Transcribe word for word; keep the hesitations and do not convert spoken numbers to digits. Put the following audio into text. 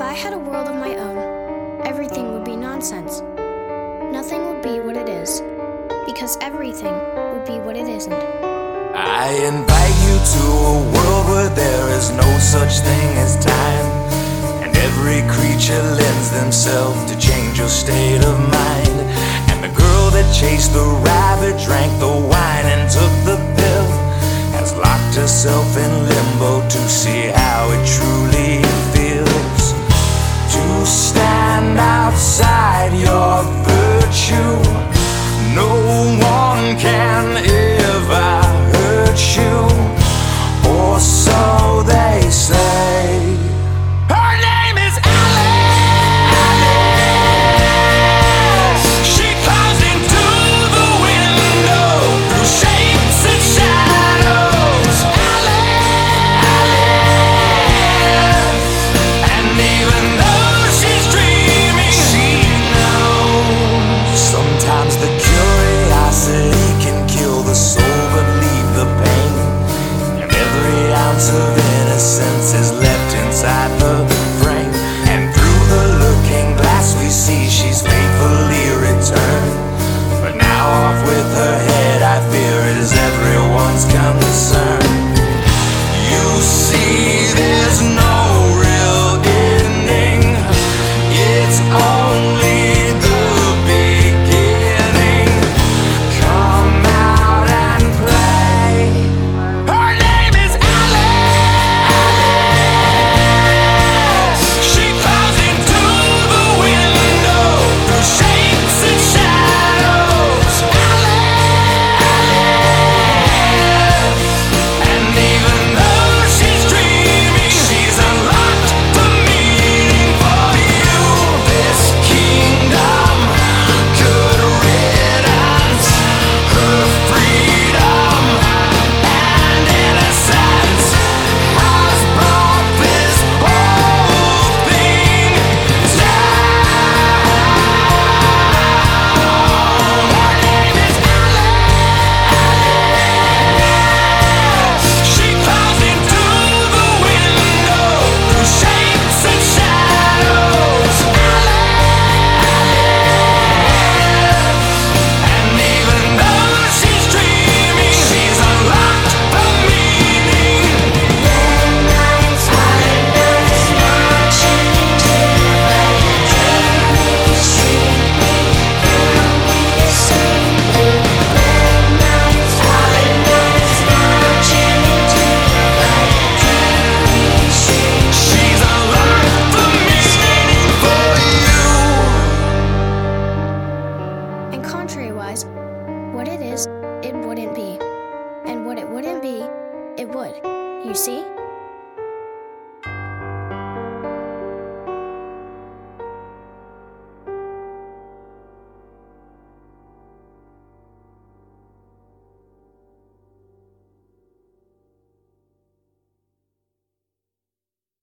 I had a world of my own, everything would be nonsense. Nothing would be what it is, because everything would be what it isn't. I invite you to a world where there is no such thing as time, and every creature lends themselves to change your state of mind. And the girl that chased the rabbit, drank the wine and took the pill, has locked herself in limbo to see how it truly feels to stand outside your virtue. No one can ever hurt you, or so they say. Her name is Alice. Alice. She climbs into the window through shapes and shadows. Alice. Alice. And even though she's dreaming, she knows sometimes the curiosity can kill the soul but leave the pain, and every ounce of innocence is left inside the frame. And through the looking glass we see she's faithfully returned, but now off with her head I fear is everyone's concern. You see there's no real ending, it's only the beginning. Come out and play. Her name is Alice. She climbs into the window through shapes and shadows. Alice. And even though she's dreaming, she's unlocked the meaning for you. This kingdom could riddance, her freedom and innocence has brought this whole thing down. Her name is Alice. She climbs into the window through shapes and shadows. And even though she's dreaming, she's unlocked the meaning. Long nights, hard nights, marching into the dreamy street. Long nights, hard nights, marching into the dreamy street. She's unlocked the meaning for you. And contrary-wise, what it is, it wouldn't be. And what it wouldn't be, it would. You see?